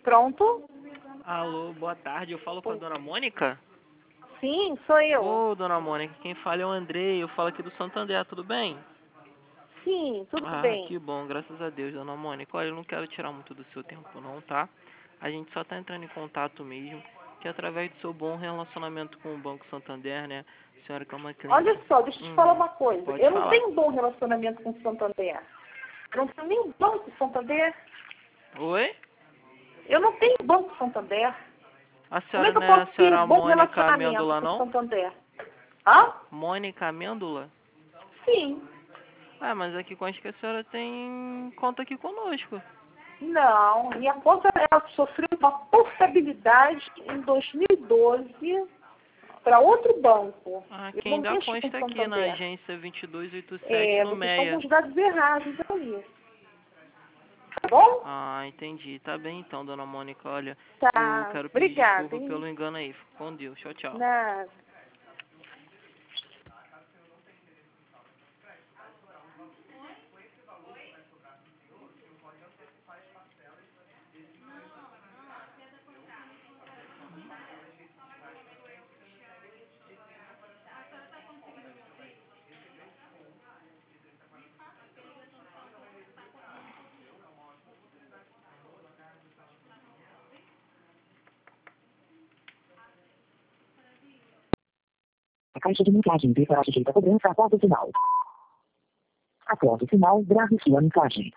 Pronto? Alô, boa tarde. Eu falo com a dona Mônica? Sim, sou eu. Ô, dona Mônica, quem fala é o Andrei. Eu falo aqui do Santander, tudo bem? Sim, tudo Ah, bem. que bom, graças a Deus, dona Mônica. Olha, eu não quero tirar muito do seu tempo não, tá? A gente só tá entrando em contato mesmo, que através do seu bom relacionamento com o Banco Santander, né? A senhora que é uma cliente... Olha só, deixa eu te falar uma coisa. Pode Eu não falar. tenho um bom relacionamento com o Santander. Eu não tenho nem banco Santander. Oi? Eu não tenho banco Santander. A Como é senhora que eu não é a posso ter senhora bom Mônica relacionamento Amêndola, com o não? Santander? Hã? Mônica Amêndola? Sim. Ah, mas aqui consta que a senhora tem conta aqui conosco. Não, minha conta ela sofreu uma portabilidade em 2012 para outro banco. Ah, Eu quem não dá mexo com consta aqui na Santander. agência 2287 no Vocês estão com MEIA. os dados errados aí. Tá bom? Ah, entendi. Tá bem então, dona Mônica. Olha, eu Tá. quero pedir Obrigada, desculpa hein? pelo engano aí. Fico com Deus. Tchau, tchau. Nada. A caixa de mensagem será sujeita a cobrança após o sinal. Após o sinal, grave sua mensagem.